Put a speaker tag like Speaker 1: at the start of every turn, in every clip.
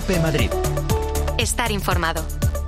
Speaker 1: COPE Madrid.
Speaker 2: Estar informado.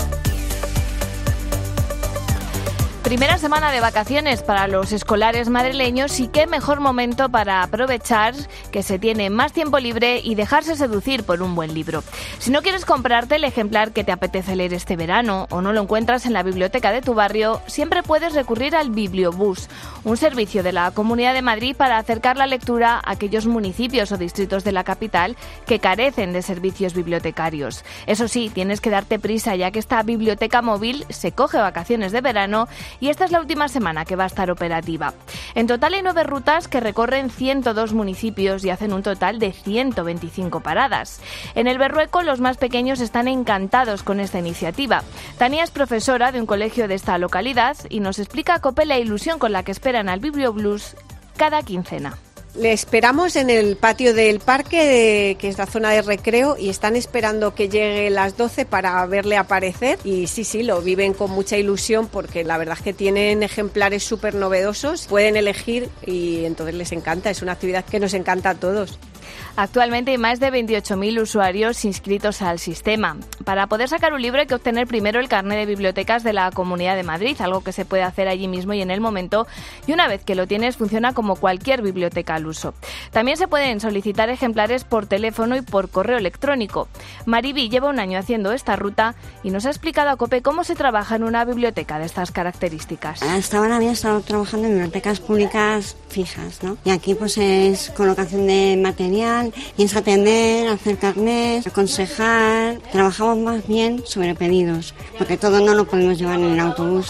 Speaker 3: Primera semana de vacaciones para los escolares madrileños y qué mejor momento para aprovechar que se tiene más tiempo libre y dejarse seducir por un buen libro. Si no quieres comprarte el ejemplar que te apetece leer este verano o no lo encuentras en la biblioteca de tu barrio, siempre puedes recurrir al Bibliobús, un servicio de la Comunidad de Madrid para acercar la lectura a aquellos municipios o distritos de la capital que carecen de servicios bibliotecarios. Eso sí, tienes que darte prisa ya que esta biblioteca móvil se coge vacaciones de verano y esta es la última semana que va a estar operativa. En total hay 9 rutas que recorren 102 municipios y hacen un total de 125 paradas. En el Berrueco los más pequeños están encantados con esta iniciativa. Tania es profesora de un colegio de esta localidad y nos explica a COPE la ilusión con la que esperan al Bibliobús cada quincena.
Speaker 4: Le esperamos en el patio del parque, que es la zona de recreo, y están esperando que llegue las 12 para verle aparecer. Y sí, lo viven con mucha ilusión porque la verdad es que tienen ejemplares súper novedosos, pueden elegir y entonces les encanta, es una actividad que nos encanta a todos.
Speaker 3: Actualmente hay más de 28.000 usuarios inscritos al sistema. Para poder sacar un libro hay que obtener primero el carné de bibliotecas de la Comunidad de Madrid, algo que se puede hacer allí mismo y en el momento, y una vez que lo tienes funciona como cualquier biblioteca al uso. También se pueden solicitar ejemplares por teléfono y por correo electrónico. Mariby lleva un año haciendo esta ruta y nos ha explicado a COPE cómo se trabaja en una biblioteca de estas características.
Speaker 5: Hasta ahora había estado trabajando en bibliotecas públicas fijas, ¿no? Y aquí pues es colocación de material, y es atender, hacer carnés, aconsejar. Trabajamos más bien sobre pedidos, porque todo no lo podemos llevar en el autobús.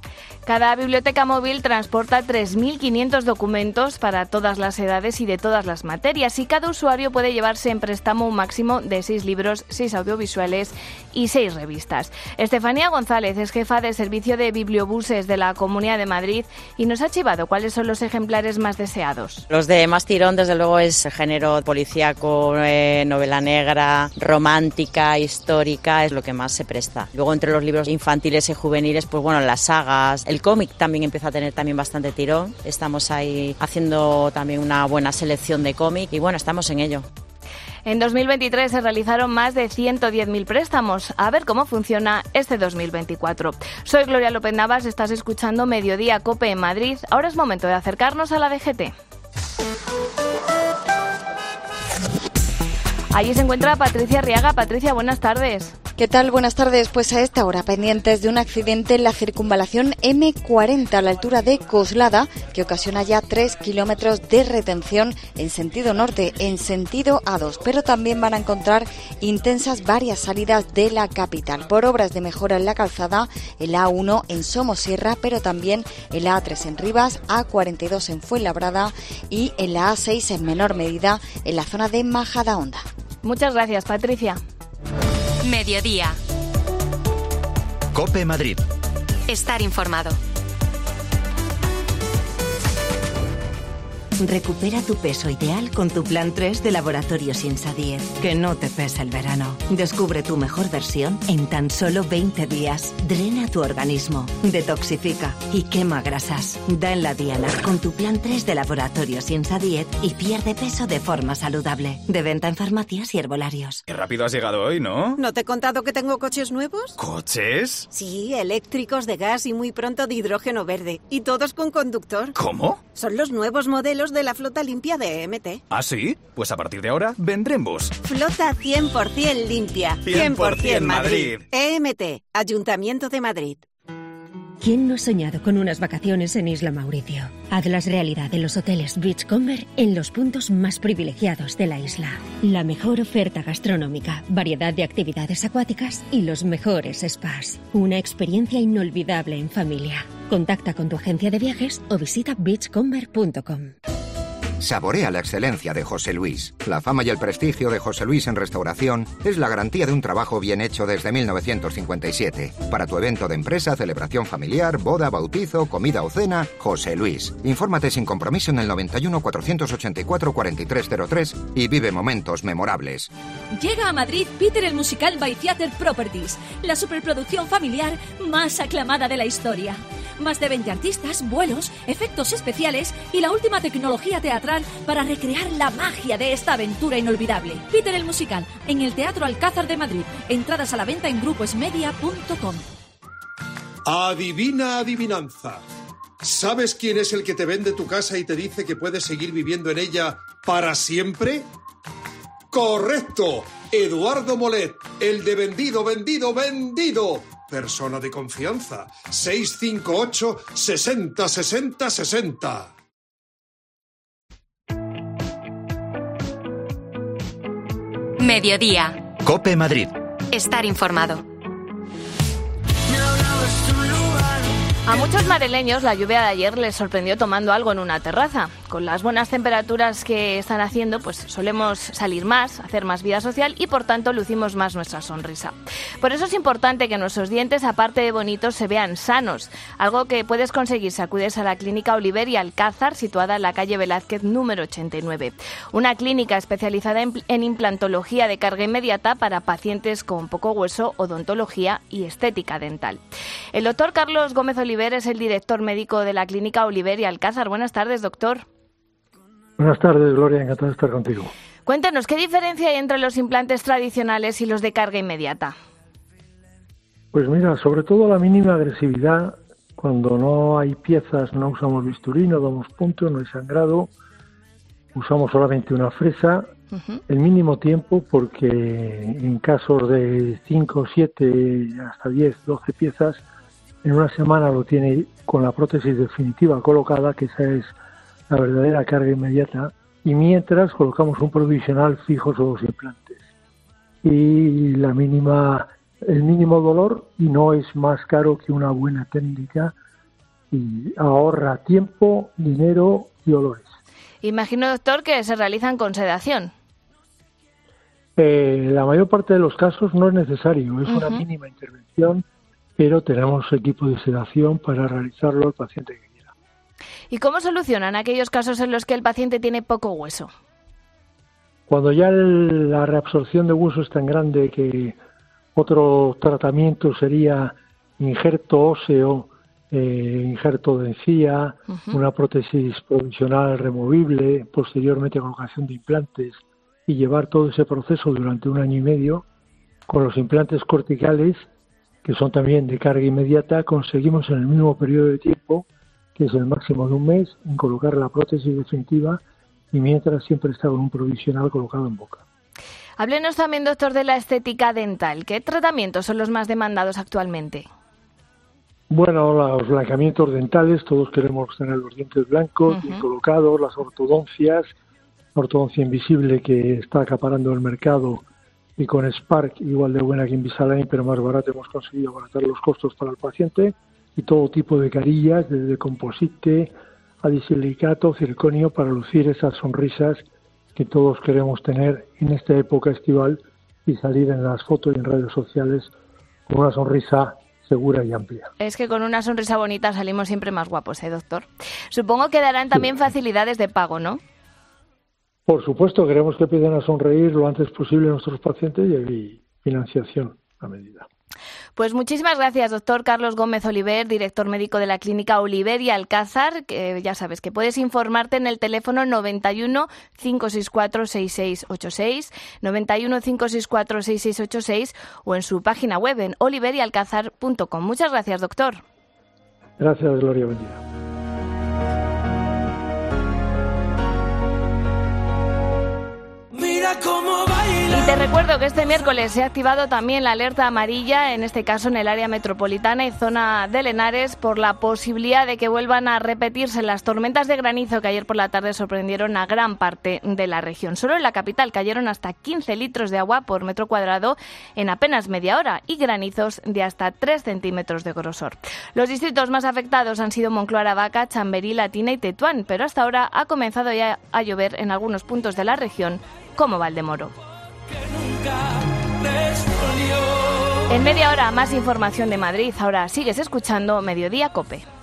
Speaker 3: Cada biblioteca móvil transporta 3.500 documentos para todas las edades y de todas las materias y cada usuario puede llevarse en préstamo un máximo de 6 libros, 6 audiovisuales y 6 revistas. Estefanía González es jefa de servicio de bibliobuses de la Comunidad de Madrid y nos ha chivado cuáles son los ejemplares más deseados.
Speaker 6: Los de más tirón, desde luego, es género policíaco, novela negra, romántica, histórica, es lo que más se presta. Luego entre los libros infantiles y juveniles, pues bueno, las sagas. El cómic también empieza a tener también bastante tirón. Estamos ahí haciendo también una buena selección de cómic y bueno, estamos en ello.
Speaker 3: En 2023 se realizaron más de 110.000 préstamos. A ver cómo funciona este 2024. Soy Gloria López Navas, estás escuchando Mediodía COPE en Madrid. Ahora es momento de acercarnos a la DGT. Allí se encuentra Patricia Arriaga. Patricia, buenas tardes.
Speaker 7: ¿Qué tal? Buenas tardes. Pues a esta hora, pendientes de un accidente en la circunvalación M40 a la altura de Coslada, que ocasiona ya 3 kilómetros de retención en sentido norte, en sentido A2. Pero también van a encontrar intensas varias salidas de la capital por obras de mejora en la calzada, el A1 en Somosierra, pero también el A3 en Rivas, A42 en Fuenlabrada y en la A6 en menor medida en la zona de Majadahonda.
Speaker 3: Muchas gracias, Patricia.
Speaker 2: Mediodía.
Speaker 1: COPE Madrid.
Speaker 2: Estar informado.
Speaker 8: Recupera tu peso ideal con tu plan 3 de Laboratorios Insadiet. Que no te pese el verano. Descubre tu mejor versión en tan solo 20 días. Drena tu organismo, detoxifica y quema grasas. Da en la diana con tu plan 3 de Laboratorios Insadiet y pierde peso de forma saludable. De venta en farmacias y herbolarios.
Speaker 9: Qué rápido has llegado hoy, ¿no?
Speaker 10: ¿No te he contado que tengo coches nuevos?
Speaker 9: ¿Coches?
Speaker 10: Sí, eléctricos, de gas y muy pronto de hidrógeno verde. Y todos con conductor.
Speaker 9: ¿Cómo?
Speaker 10: Son los nuevos modelos de la flota limpia de EMT.
Speaker 9: ¿Ah, sí? Pues a partir de ahora vendré en bus.
Speaker 10: Flota 100% limpia.
Speaker 9: 100% Madrid.
Speaker 10: EMT, Ayuntamiento de Madrid.
Speaker 11: ¿Quién no ha soñado con unas vacaciones en Isla Mauricio? Hazlas realidad en los hoteles Beachcomber en los puntos más privilegiados de la isla. La mejor oferta gastronómica, variedad de actividades acuáticas y los mejores spas. Una experiencia inolvidable en familia. Contacta con tu agencia de viajes o visita beachcomber.com.
Speaker 12: Saborea la excelencia de José Luis. La fama y el prestigio de José Luis en restauración es la garantía de un trabajo bien hecho desde 1957. Para tu evento de empresa, celebración familiar, boda, bautizo, comida o cena, José Luis. Infórmate sin compromiso en el 91 484 4303 y vive momentos memorables.
Speaker 13: Llega a Madrid Peter el Musical by Theatre Properties, la superproducción familiar más aclamada de la historia. Más de 20 artistas, vuelos, efectos especiales y la última tecnología teatral para recrear la magia de esta aventura inolvidable. Peter el Musical, en el Teatro Alcázar de Madrid. Entradas a la venta en gruposmedia.com.
Speaker 1: Adivina adivinanza. ¿Sabes quién es el que te vende tu casa y te dice que puedes seguir viviendo en ella para siempre? ¡Correcto! Eduardo Molet, el de vendido, vendido, vendido. Persona de confianza. 658 60 60 60.
Speaker 2: Mediodía.
Speaker 9: COPE Madrid.
Speaker 2: Estar informado.
Speaker 3: A muchos madrileños la lluvia de ayer les sorprendió tomando algo en una terraza. Con las buenas temperaturas que están haciendo, pues solemos salir más, hacer más vida social y por tanto lucimos más nuestra sonrisa. Por eso es importante que nuestros dientes, aparte de bonitos, se vean sanos. Algo que puedes conseguir si acudes a la Clínica Oliver y Alcázar, situada en la calle Velázquez número 89. Una clínica especializada en implantología de carga inmediata para pacientes con poco hueso, odontología y estética dental. El doctor Carlos Gómez Oliver es el director médico de la Clínica Oliver y Alcázar. Buenas tardes, doctor.
Speaker 14: Buenas tardes, Gloria. Encantado de estar contigo.
Speaker 3: Cuéntanos, ¿qué diferencia hay entre los implantes tradicionales y los de carga inmediata?
Speaker 14: Pues mira, sobre todo la mínima agresividad. Cuando no hay piezas, no usamos bisturí, no damos punto, no hay sangrado. Usamos solamente una fresa. El mínimo tiempo, porque en casos de 5, 7, hasta 10, 12 piezas, en una semana lo tiene con la prótesis definitiva colocada, que esa es la verdadera carga inmediata, y mientras colocamos un provisional fijo sobre los implantes. Y el mínimo dolor, y no es más caro que una buena técnica, y ahorra tiempo, dinero y olores.
Speaker 3: Imagino, doctor, que se realizan con sedación.
Speaker 14: La mayor parte de los casos no es necesario, es una mínima intervención, pero tenemos equipo de sedación para realizarlo al paciente que quiera.
Speaker 3: ¿Y cómo solucionan aquellos casos en los que el paciente tiene poco hueso?
Speaker 14: Cuando ya la reabsorción de hueso es tan grande que otro tratamiento sería injerto óseo, injerto de encía, una prótesis provisional removible, posteriormente colocación de implantes y llevar todo ese proceso durante 1 año y medio, con los implantes corticales, que son también de carga inmediata, conseguimos en el mismo periodo de tiempo, que es el máximo de 1 mes, en colocar la prótesis definitiva y mientras siempre está con un provisional colocado en boca.
Speaker 3: Háblenos también, doctor, de la estética dental. ¿Qué tratamientos son los más demandados actualmente?
Speaker 14: Bueno, los blanqueamientos dentales, todos queremos tener los dientes blancos, bien colocados, las ortodoncias, la ortodoncia invisible que está acaparando el mercado, y con Spark, igual de buena que Invisalign, pero más barato, hemos conseguido abaratar los costos para el paciente, y todo tipo de carillas, desde composite a disilicato, circonio, para lucir esas sonrisas que todos queremos tener en esta época estival y salir en las fotos y en redes sociales con una sonrisa segura y amplia.
Speaker 3: Es que con una sonrisa bonita salimos siempre más guapos, doctor? Supongo que darán también facilidades de pago, ¿no?
Speaker 14: Por supuesto, queremos que empiecen a sonreír lo antes posible nuestros pacientes y financiación a medida.
Speaker 3: Pues muchísimas gracias, doctor Carlos Gómez Oliver, director médico de la Clínica Oliver y Alcázar, que ya sabes que puedes informarte en el teléfono 91 564 6686, 91 564 6686 o en su página web en oliveryalcázar.com. Muchas gracias, doctor.
Speaker 14: Gracias, Gloria, buen día.
Speaker 3: Y te recuerdo que este miércoles se ha activado también la alerta amarilla, en este caso en el área metropolitana y zona de Henares, por la posibilidad de que vuelvan a repetirse las tormentas de granizo que ayer por la tarde sorprendieron a gran parte de la región. Solo en la capital cayeron hasta 15 litros de agua por metro cuadrado en apenas media hora y granizos de hasta 3 centímetros de grosor. Los distritos más afectados han sido Moncloa, Aravaca, Chamberí, Latina y Tetuán, pero hasta ahora ha comenzado ya a llover en algunos puntos de la región, como Valdemoro. En media hora más información de Madrid. Ahora sigues escuchando Mediodía COPE.